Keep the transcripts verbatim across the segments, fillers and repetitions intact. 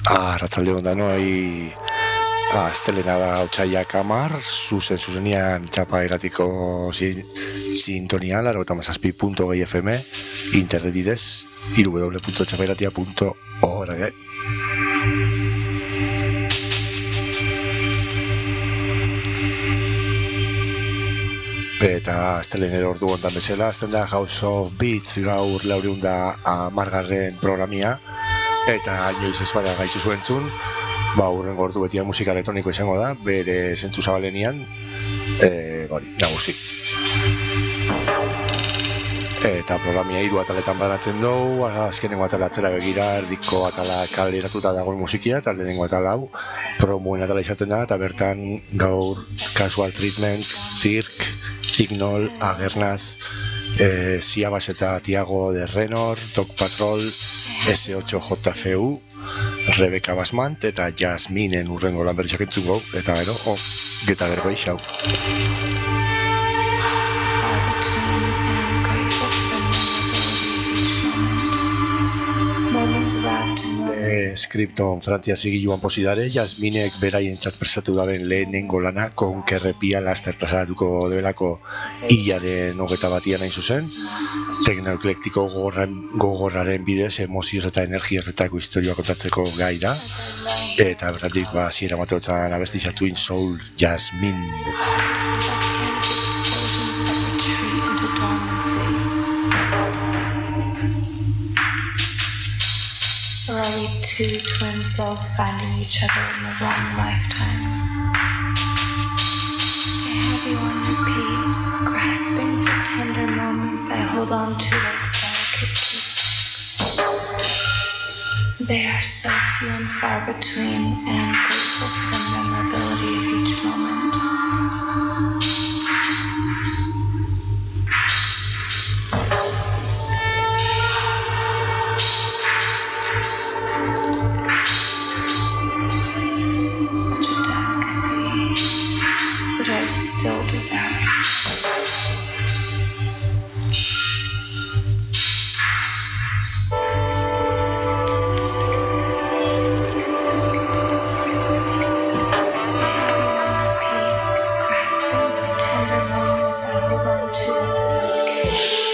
Arratsalde on danoi. Astelena da otsaiak hamar, zuzen zuzenian txapa eratiko sin, sintonian, laurogeita hamazazpi puntu hogei F M, internet bidez, w w w punto txapairatia punto org. Eta astelener ordu ondan bezala, azten da House of Beats gaur laureun da amargarren programia, eta inoiz ez bada gaitzu zuentzun, ba, urren gordu betian musika elektroniko izango da, bere zentzu zabalenian, e, bori, nagusi. Eta programia hiru ataletan banatzen dugu, azkenengo atala atzera begira, erdiko atala kaleratuta dagoen musikia, eta lehenengo atala hau, promuen atala izaten da, eta bertan gaur Casual Treatment, Cirque, Signal, Agernaz, e, Siabas eta Tiago de Renor, Dog Patrol, S ocho J F U, Rebecca Basmant eta Jasminen urrengo lan berriak entzungo, eta gero, oh, geta bergoi xau. Skripton Frantzia zigiluan posidare, Jasminek beraientzat prestatu daben lehenengo lana konkerrepia laster plazaratuko debelako hilaren hogeta batian hain zuzen, teknoeklektiko gogorraren bidez emozioz eta energiarretako historioa kontatzeko gai da, eta bertatik ba ziera mateotzan abesti xatuin Soul Jasmin. Or are we two twin souls finding each other in the wrong lifetime? I have you on repeat, grasping for tender moments I hold on to like delicate keepsakes. They are so few and far between, and I'm grateful for the memorability of each moment. Still do that. Grasping for tender moments I hold on to like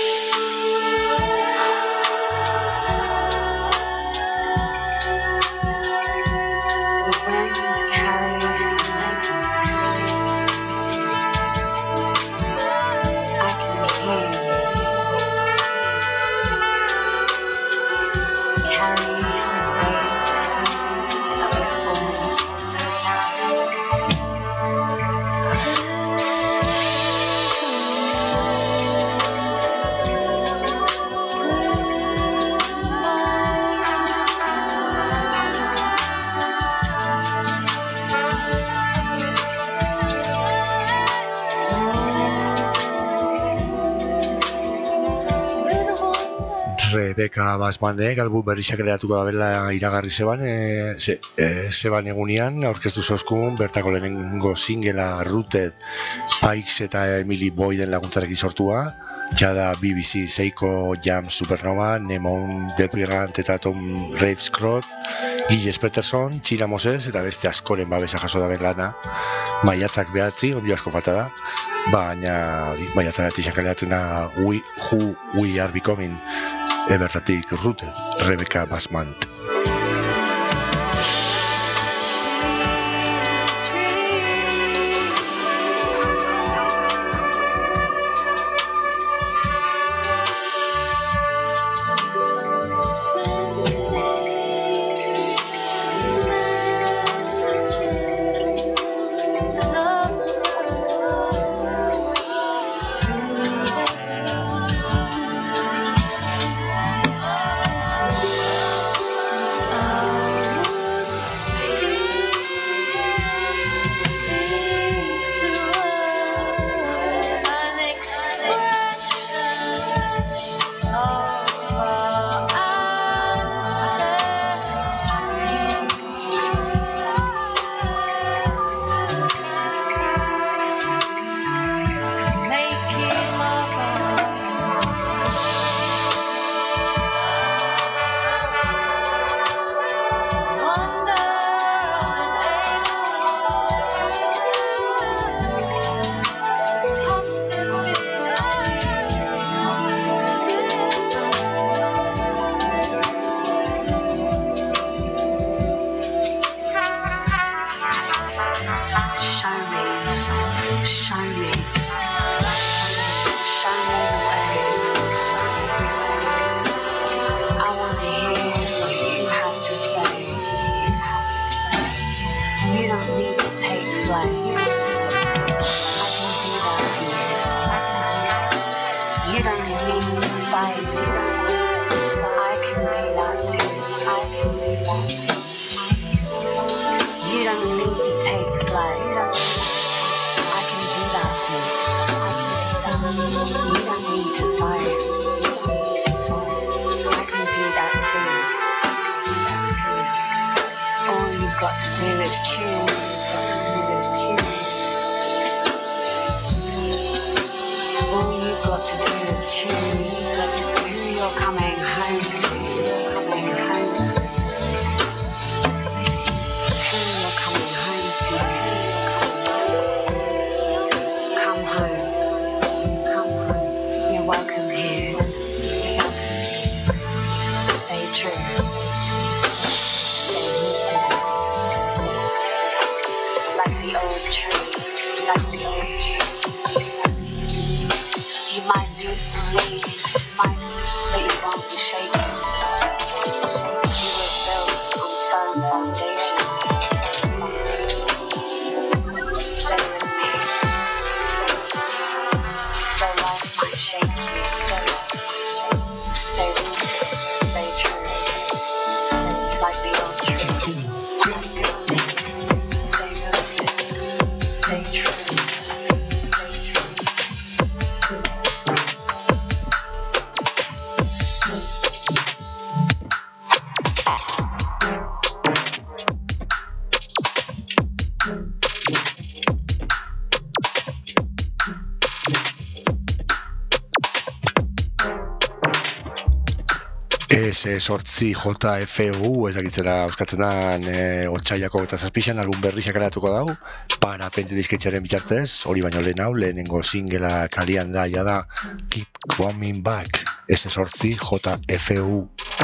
the wind carries a message. Rebecca Basmanek album berriak kreatuko da bela iragarri zeban, e, ze, e, zeban egunean aurkeztu zozkun bertako lehenengo singela Rooted, Spikes eta Emily Boyden laguntzarekin sortua, jada B B C Seiko Jam Supernova, Nemon Depirant eta Tom Ravescroft, Gilles Peterson, Txina Moses eta beste askoren babesa jaso da ben lana, maiatzak behatzi, ondio asko falta da, baina maiatzak behatzi xakaleatzen da we, Who We Are Becoming, Eberratik Rooted, Rebecca Basmant. flight. I can do that too. I can do that too. You don't need to take flight. I can do that too. I can do that. You don't need to fight. I can do that too. Do that too. All you've got to do is choose. Got to do is choose. All you've got to do is choose who you're coming home to. Coming home to. Who you're coming home to. Come home. Come home. You're welcome here. Stay true. Stay rooted. Like the old tree. Like the old tree. You might lose some leaves, might, but you won't be shaken. You were built on firm foundation. Stay with me. Though life might shake you, stay rooted, stay true. Like the old tree. Stay rooted, stay true. S sortzi J F U, ez dakitzera euskatzen da, e, Otsaiako eta zazpixan album berriak kaleratuko dau, Parapente disketxearen bitartez, hori baino lehen hau, lehenengo singela kalian da, ja da, Keep Coming Back, S sortzi J F U.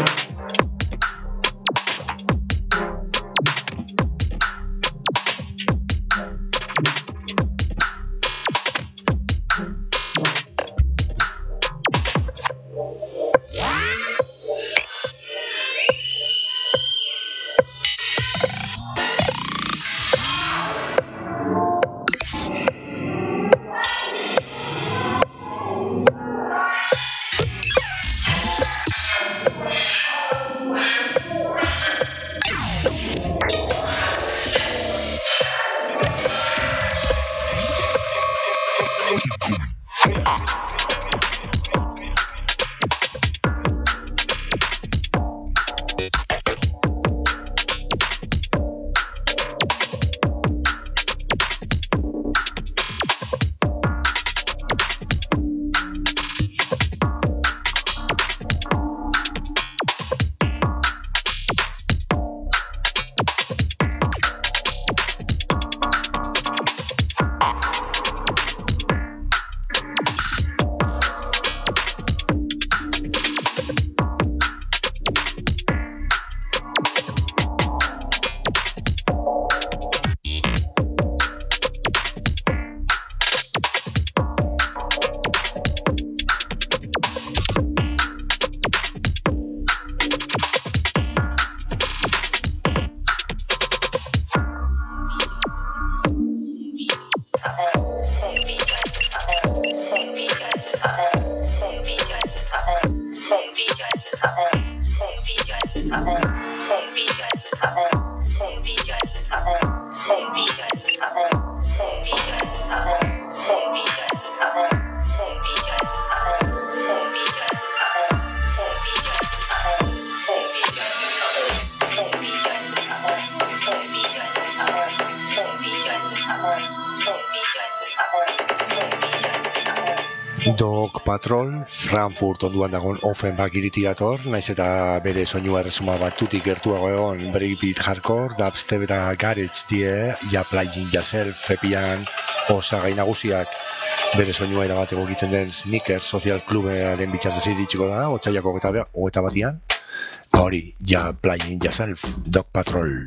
Dog Patrol, Frankfurt onduan dagoen Offenbach iritik dator, naiz eta bere soinua erresuma batutik gertuago egon, breakbeat hardcore, dubstep eta garage die, ja playing yourself, epian osagai nagusiak, bere soinua erabat egokitzen den Sneakers Social Clubaren bitartez iritsiko da, Otsaiako hogeita batian, hori, ja playing yourself, Dog Patrol.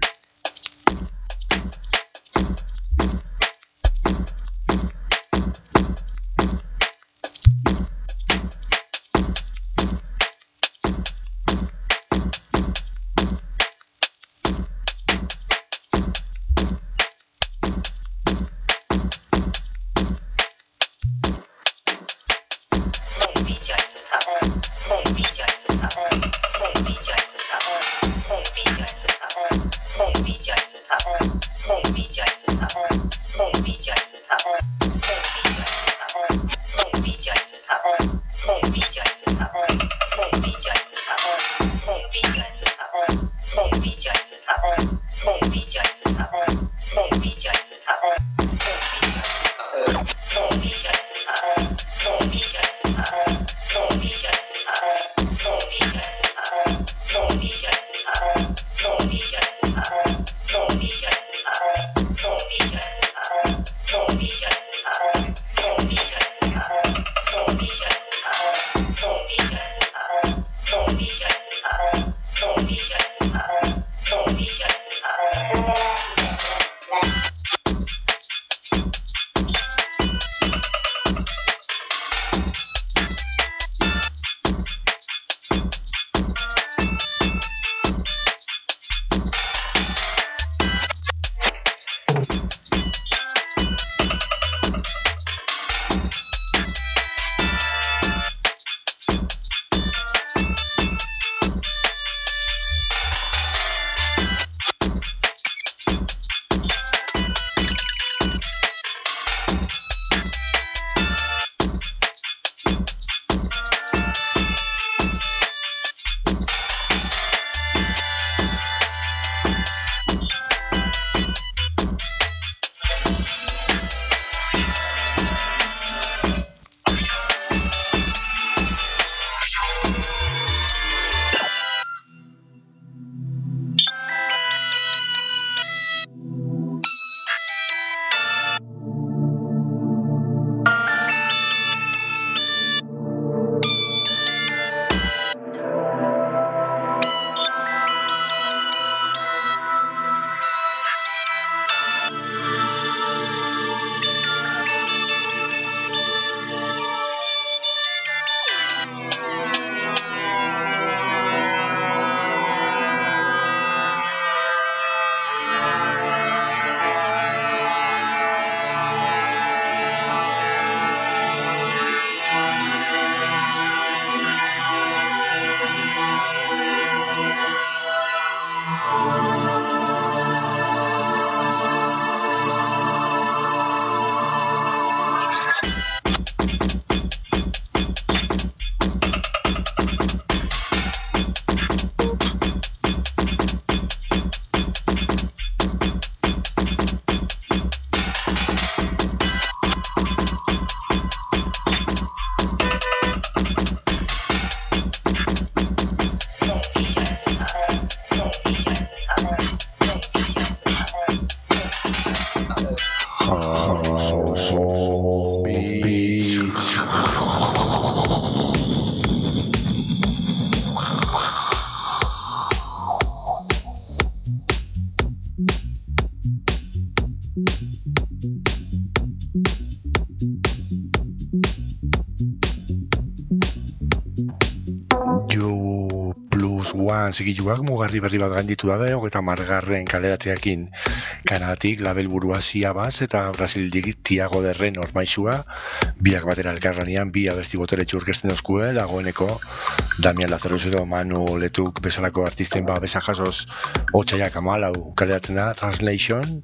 Zigiluak mugarri berri bat gainditu dabe, hogeita margarren kaleratzeakin Kanadatik label burua Siabas eta Brasildik Tiago de Renor maisua, biak batera elkarlanean bi abesti boteretsu orkesten dozkue, dagoeneko Damian Lazarus edo Manu Letuk bezalako artisten babesa jasoz otsaiak hamalau kaleratzen da Translation,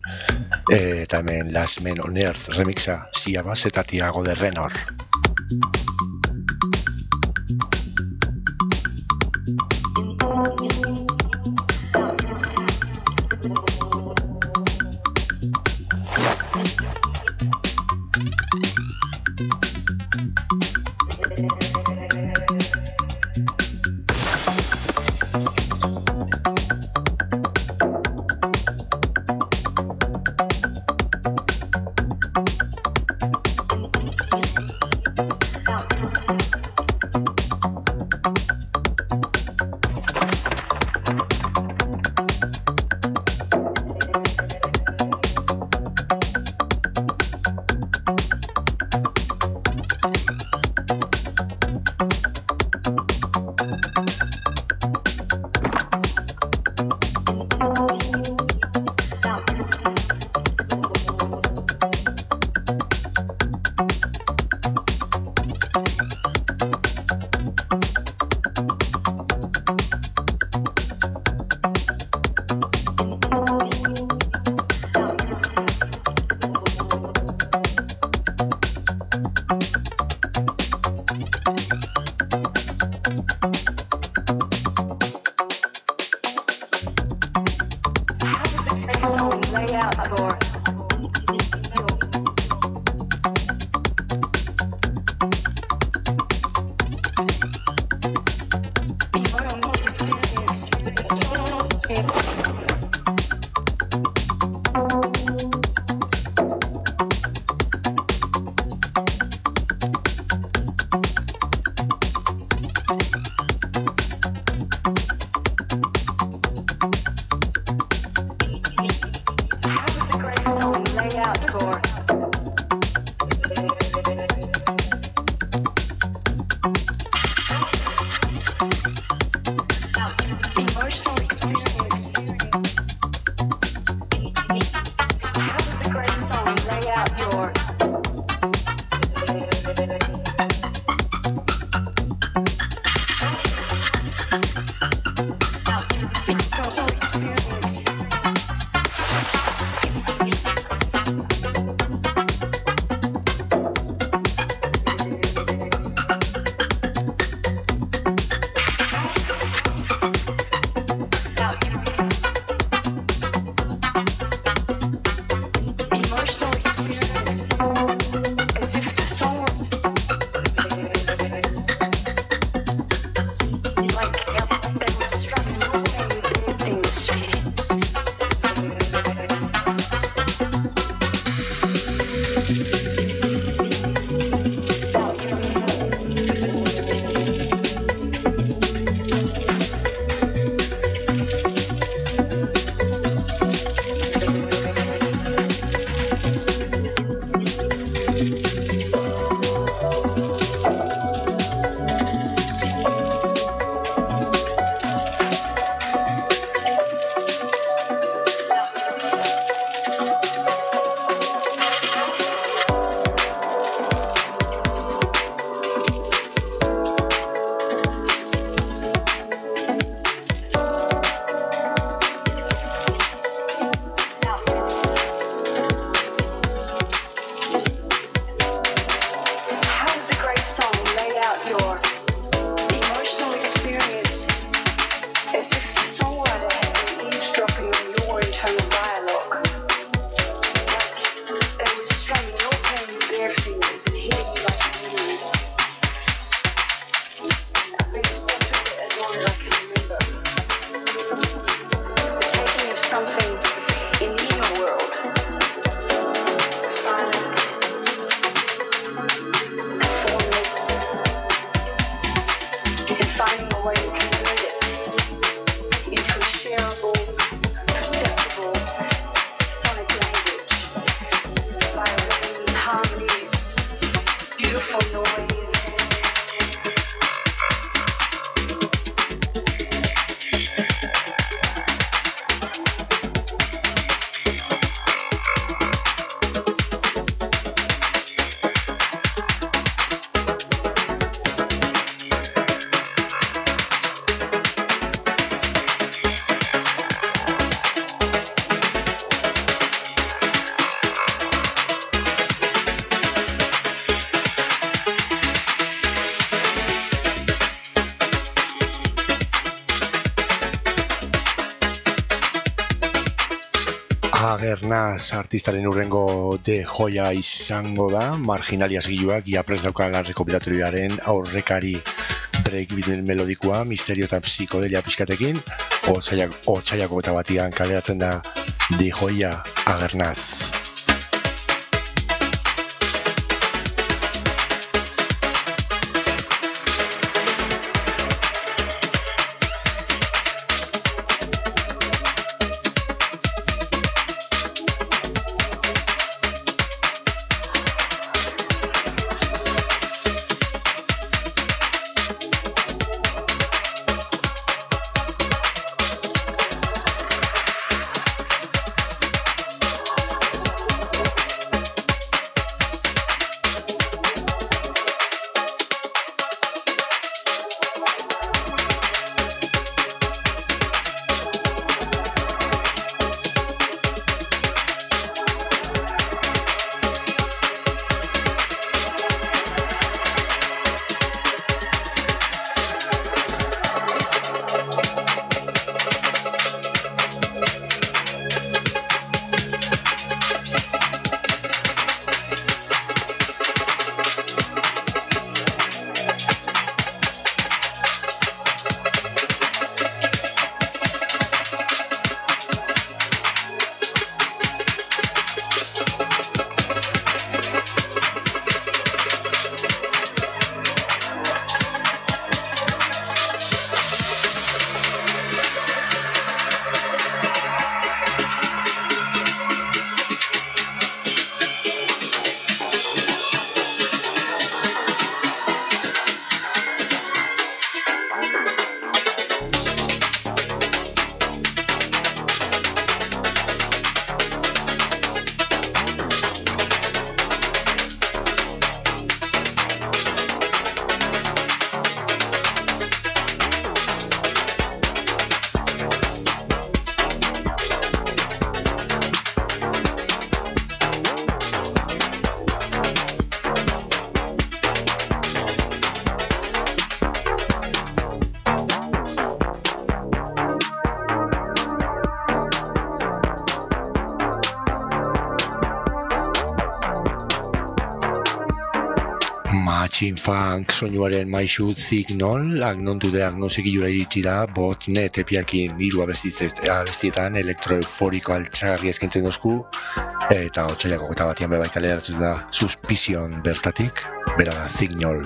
eta hemen Last Men on Earth remixa Siabas eta Tiago de Renor. Down. Agernaz artistaren urrengo de joia izango da, Marginalia segiluak ia prest daukan errekopilatorioaren aurrekari breakbeat melodikoa, misterio eta psikodelia pixkatekin, otsaiako eta batian kaleratzen da de joia Agernaz. Machine Funk soinuaren maisu Zignol, agnontu deak nosekilura iritsi da, botnet epiakin hiru abestietan elektroeuforiko altxarri eskentzen dozku, eta otsailako eta batian bebai kaleratzen da Suspicion bertatik, bera da Zignol.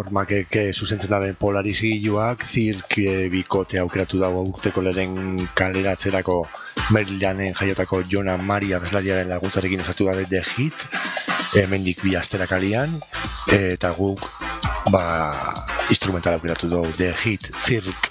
Makek zuzentzen daben Polaris-giluak Zirk bikote aukeratu dago urteko lehen kaleratzerako Marylanden jaiotako Jona Maria abeslariaren laguntzarekin osatu dabe The Hit, hemendik bi astera kalian, eta guk ba, instrumental aukeratu dugu The Hit, Zirk.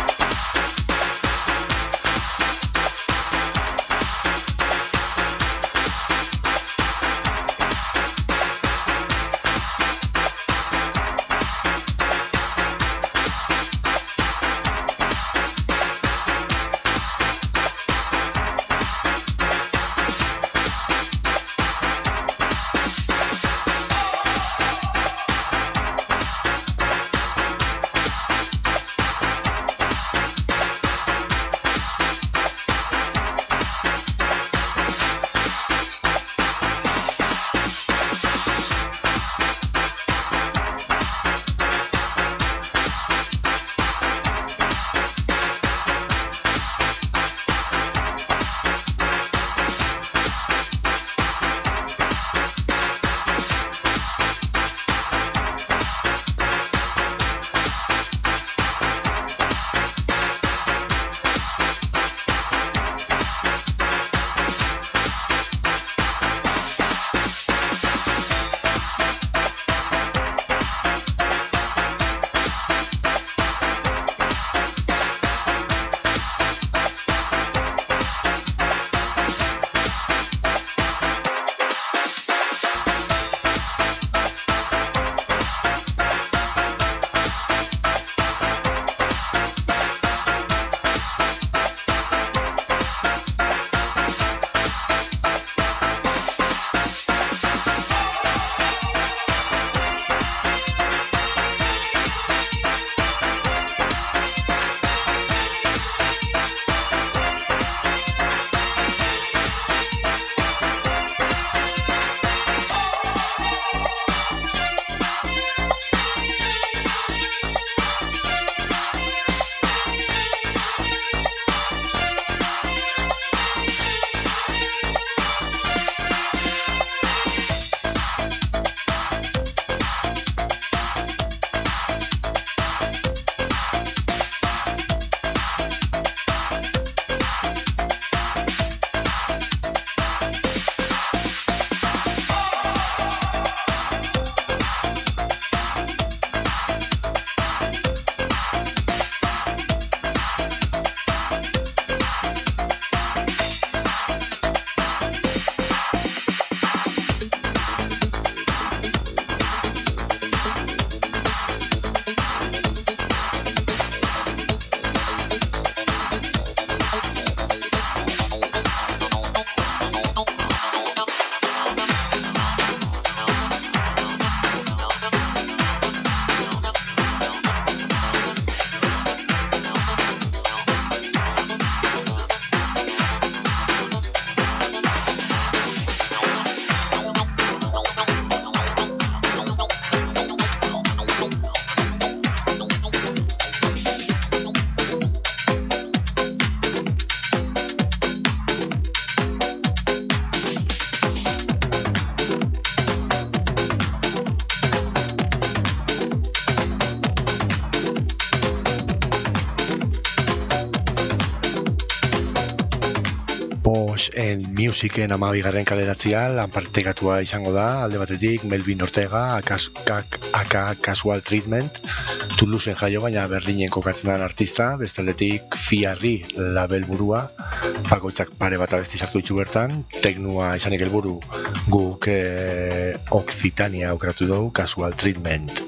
en Musicen amabigarren kaleratzia lanpartekatua izango da, alde batetik Melvin Ortega, aka Casual Treatment, Toulouseen jaio baina Berlinen kokatzen den artista, bestaldetik Fiarri label burua, bakoitzak pare bat abesti sartu ditu bertan, teknua izanik helburu guk eh, Occitania aukeratu dugu, Casual Treatment.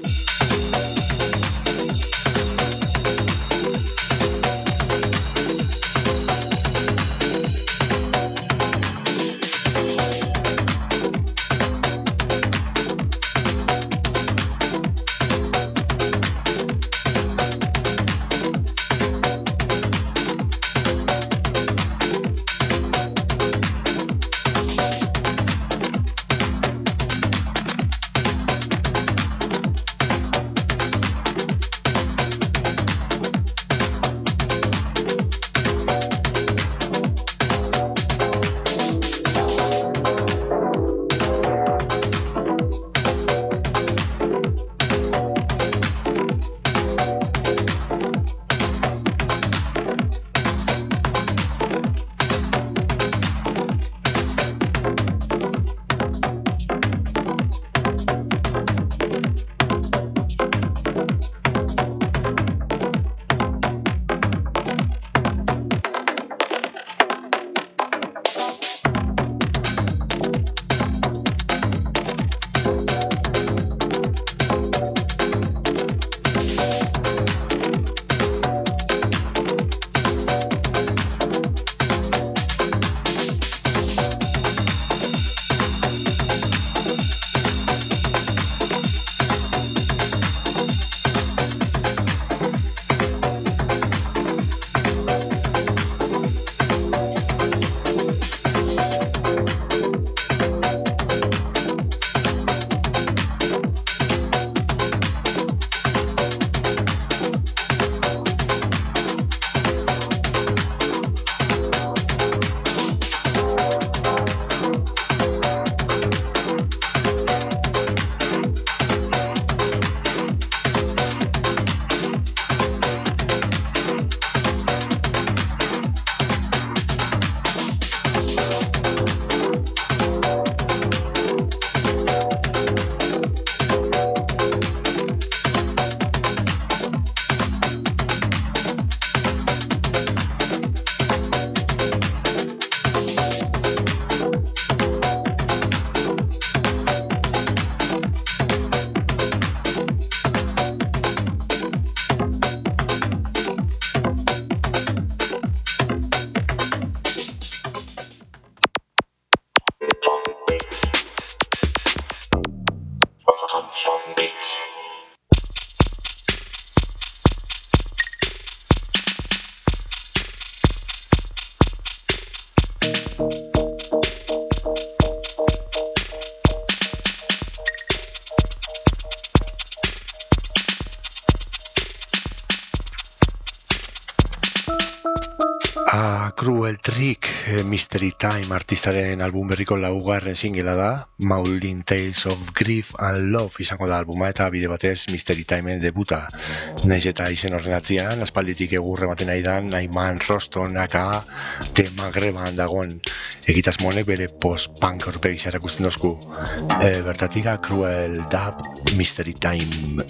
A Cruel Trick, Mystery Time artistaren album berriko laugarren singela da, Maudlin Tales of Grief and Love izango da albuma eta bide batez Mystery Timeen debuta. Naiz eta izen horren atzian, aspalditik egurre ematen nahi dan, Naiman Roston aka The Magreban dagoen egitasmonek bere post-punk horpegisa erakusten dozku. E, bertatik a Cruel Dub, Mystery Time.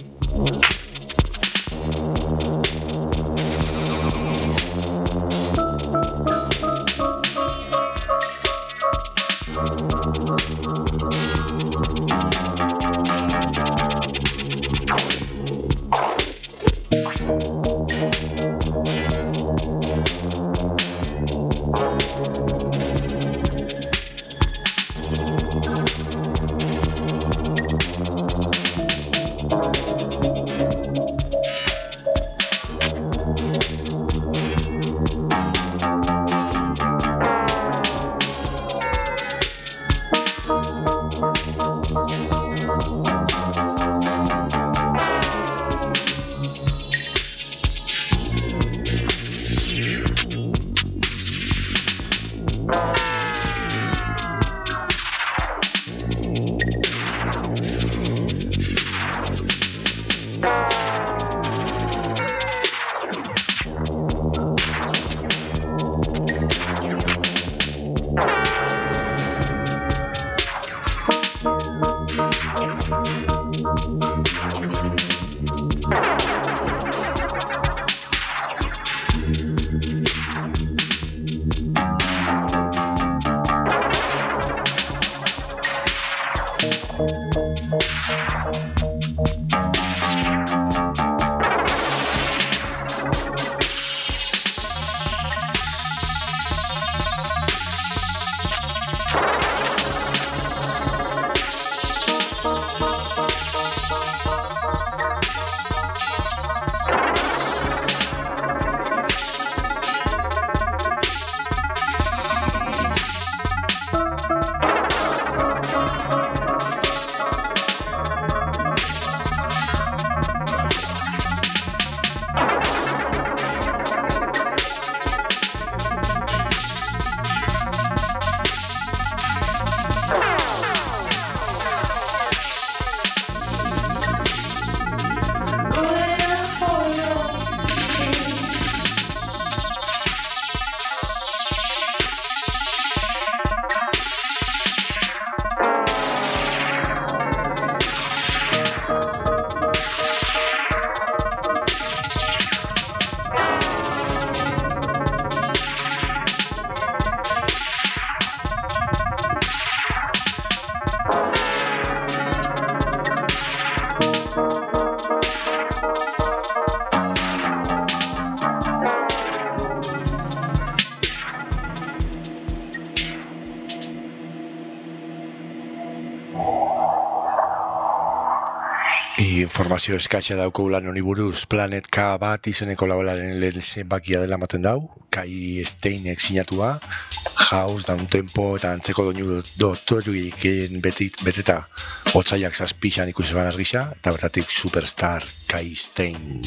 Informazio eskatxa dauko lan honi buruz, Planet K bat izeneko labelaren lehen zenbakia dela ematen dau, Kai Steinek sinatua, House, Downtempo eta antzeko doinu dotoruik beteta otsaiak zazpixan ikusi ban argisa, eta bertatik Superstar Kai Stein.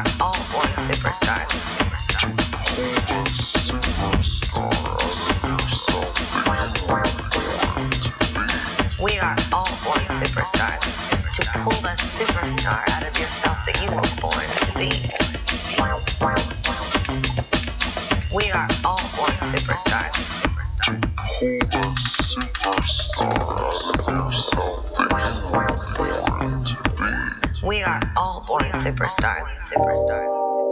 superstar. To pull the superstar out of yourself. superstars. To pull the superstar out of yourself that you were born to be. We are all born superstars. Superstars. We are all born superstars. Superstars.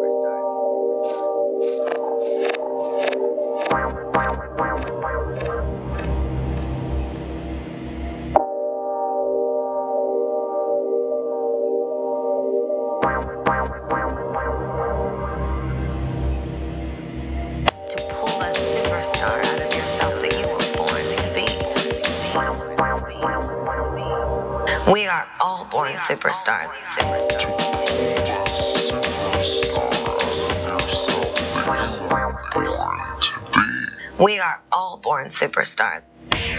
We are all born superstars. Superstars. We are all born superstars.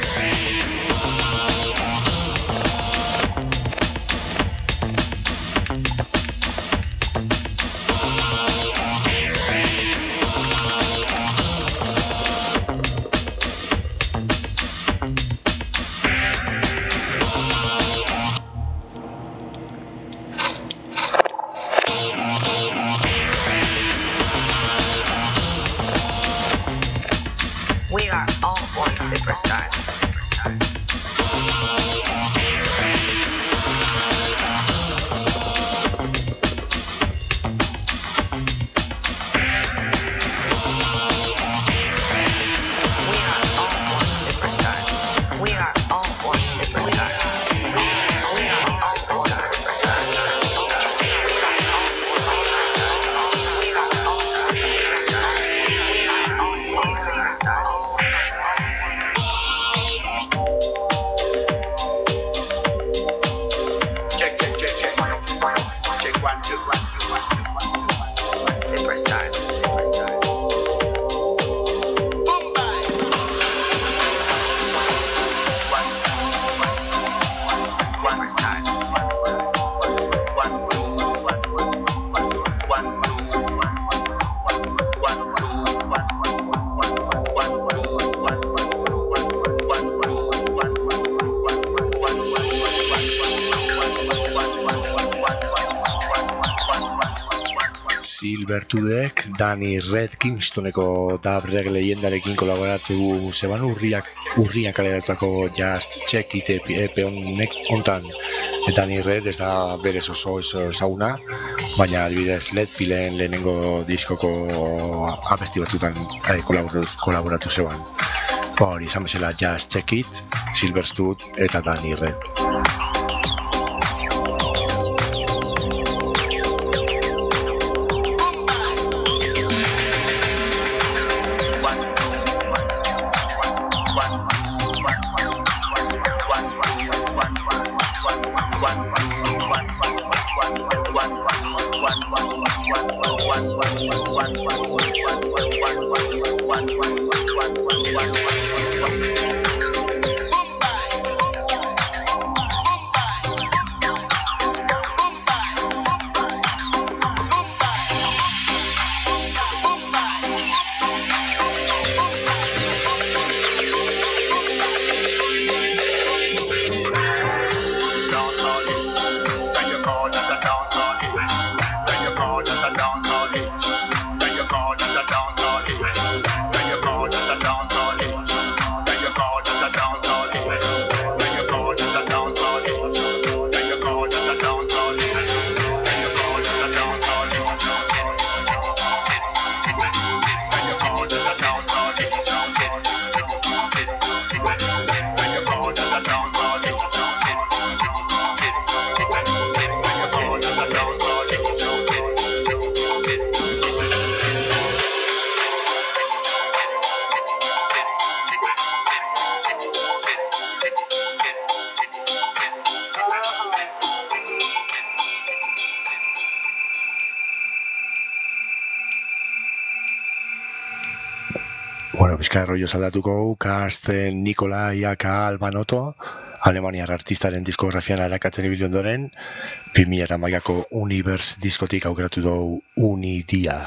We are all born superstars. Superstars. We are all born superstars. We are all born superstars. We are all born superstars. Check, check, check, check. Check one, two, one, two, one, two, one, two, one, two, one. Superstars, superstars. Bombay. One, superstars. One, two, one, one, one, two, one, one, two, one, Silvertudek Danny Red Kingstoneko Dub Reggae leyendarekin kolaboratu zeban urriak urrian kaleratutako Just Check It epe honek hontan. Danny Red ez da berez oso ezaguna, baina adibidez Leadfilen lehenengo diskoko abesti batzutan eh, kolaboratu, kolaboratu zeban. Hori izan bezala Just Check It, Silvertud eta Danny Red. Bueno, bizka rollo saldatuko Karsten Nikolai aka Albanoto, alemaniar artistaren diskografian arakatzen ibili ondoren, bi mila hamaikako Universe diskotik aukeratu dugu Unidia.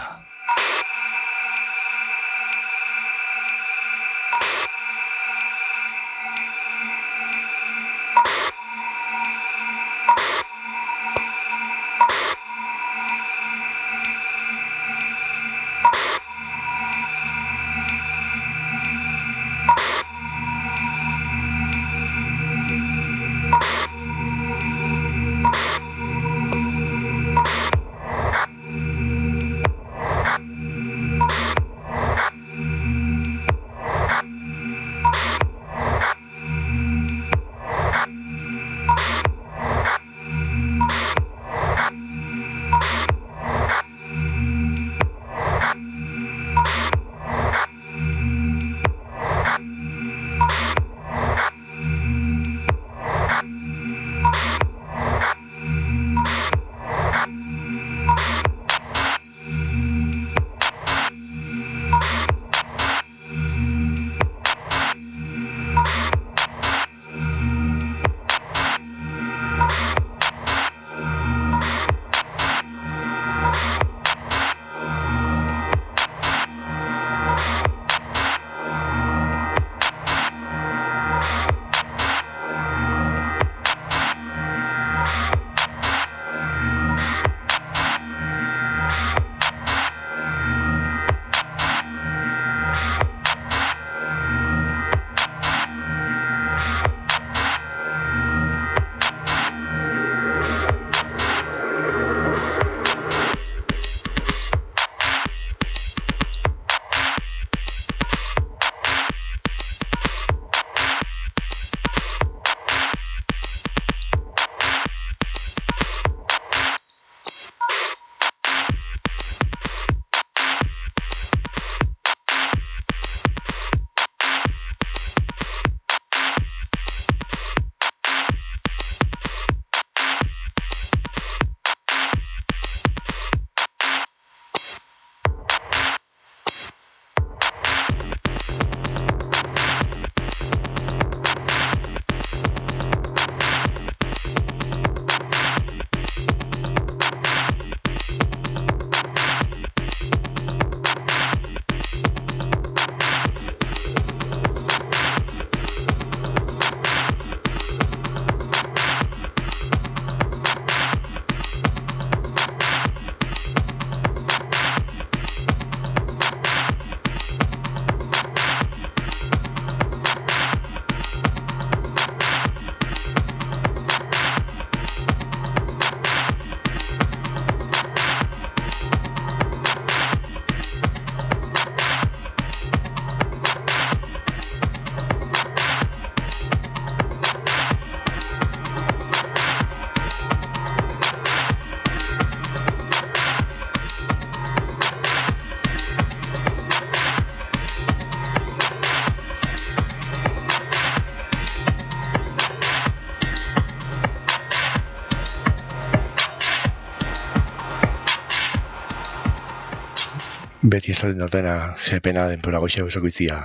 Beti esaten dutena, ze pena denpora goixe besokoitzia.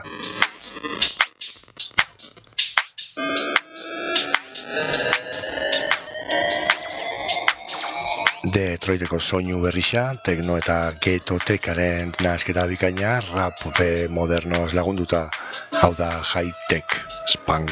Detroiteko soinu berrixa, tekno eta getotekaren nahasketa bikaina, rap modernoz lagunduta, hau da high-tech spunk.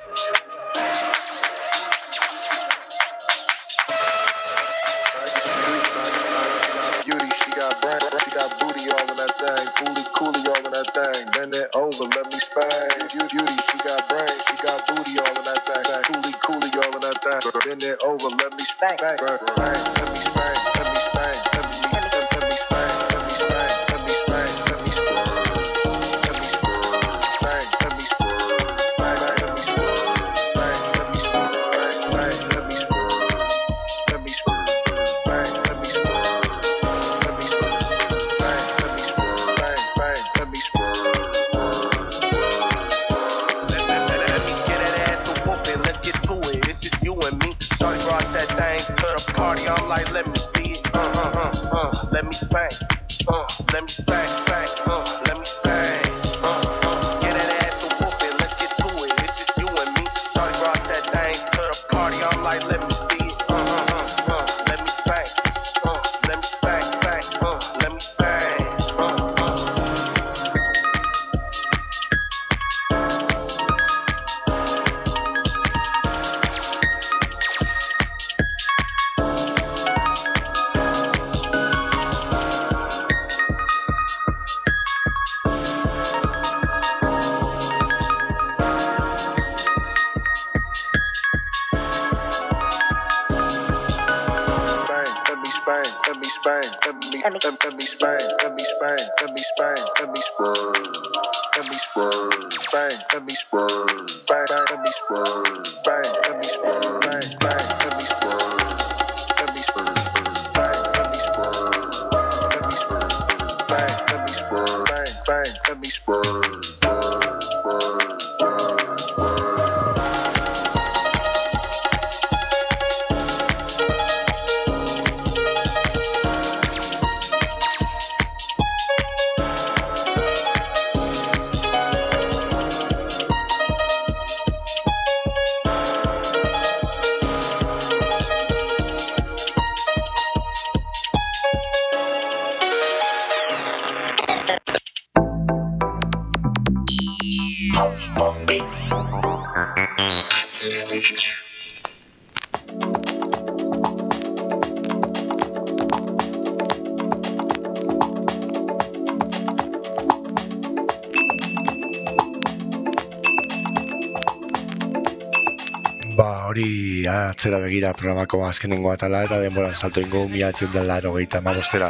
Atzera begira programako azkenengo atala eta denboran salto ingo mila bederatziehun eta laurogeita hamabostera.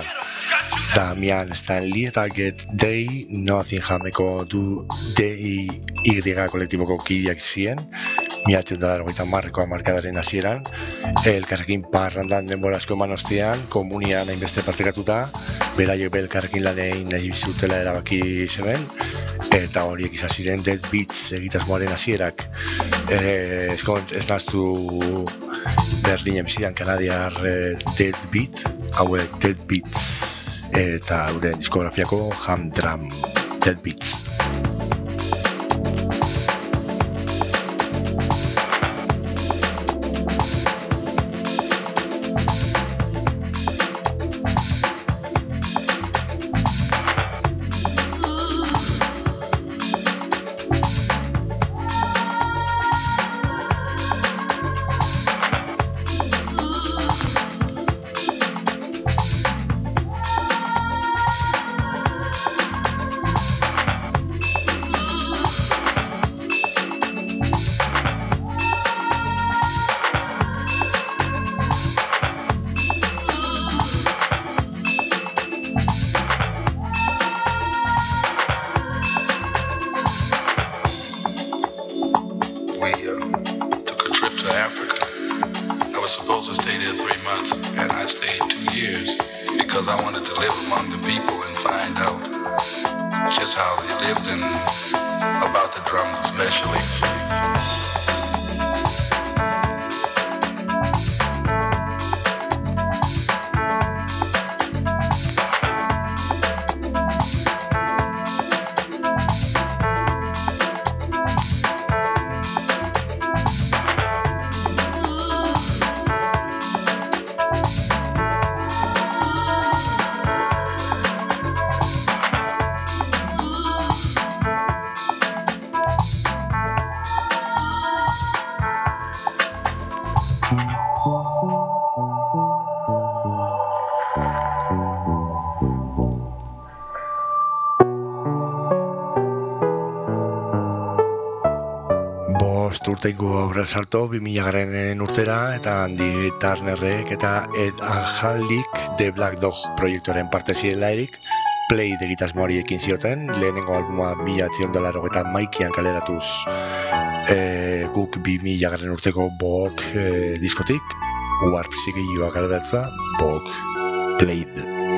Damian Stanley eta Get Day Nothing Jameko du D I Y kolektiboko kideak ziren, mila bederatziehun eta laurogeita hamarreko hamarkadaren hasieran, elkarrekin parrandan denbora asko eman ostean, komunian hainbeste partekatuta, beraiek be elkarrekin lanein nahi zutela erabaki zemen, eta horiek izan ziren Dead Beats egitasmoaren hasierak. Ez ez naztu Berlinen bizidan kanadiar Dead Beat, hauek Dead Beats, eta euren diskografiako Hamdram Dead Beats. bost urteko aurrera salto, bi mila garren urtera, eta Andy Turnerrek eta Ed Ahalik The Black Dog proiektuaren parte zirela erik, Play egitasmoari ekin zioten, lehenengo albuma mila bederatziehun eta laurogeita hamaikan kaleratuz e, guk bi mila garren urteko Vogue e, diskotik, Warp zigilioa kaleratuta, Vogue Played.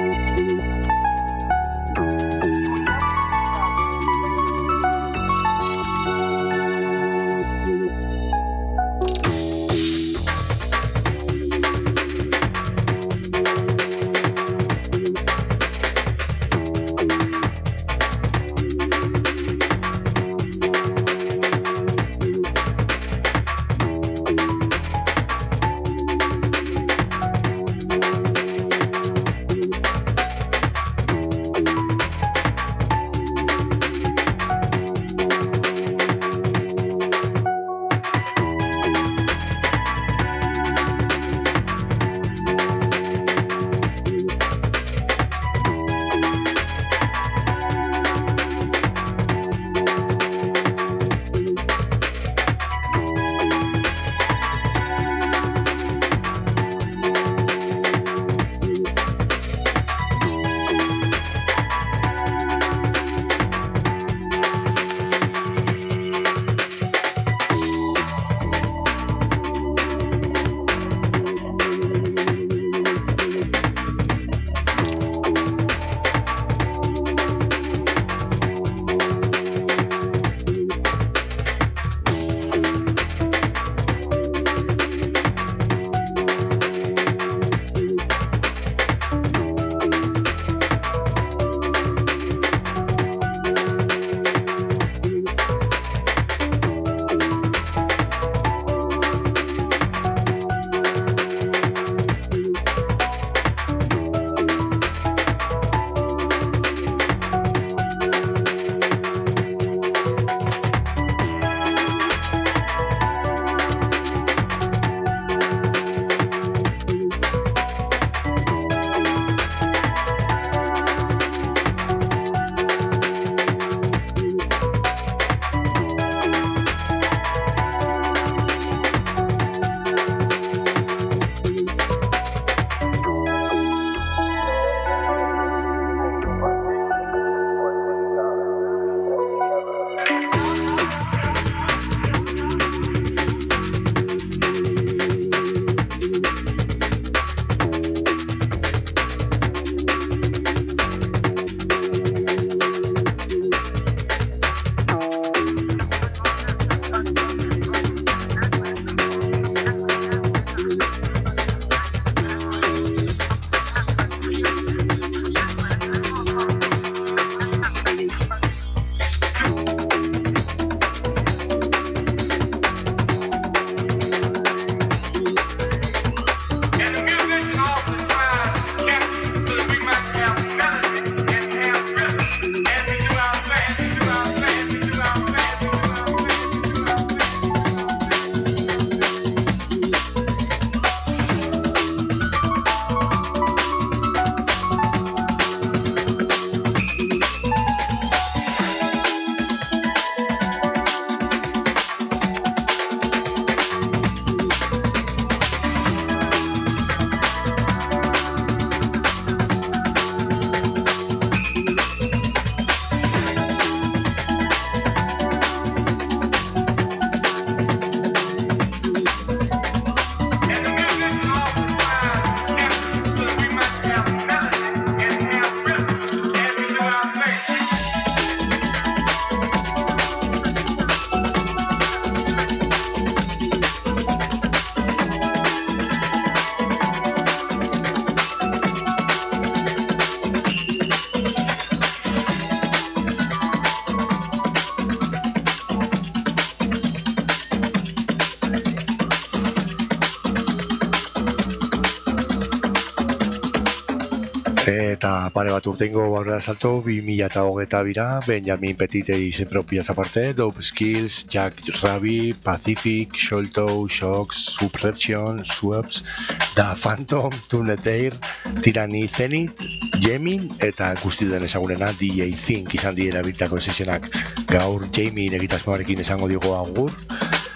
Eta pare bat urtengo aurrera salto, bi mila hogeita bira, Benjamin Petite izen propiaz aparte, Dope Skills, Jack Rabbit, Pacific, Sholto, Shocks, Subversion, Swaps, Da Phantom, Tuneteir, Tyranny Zenith, Jemin, eta guzti den ezagunena D J Think izan dira biltako sesionak. Gaur Jemin egitasmoarekin esango digo agur,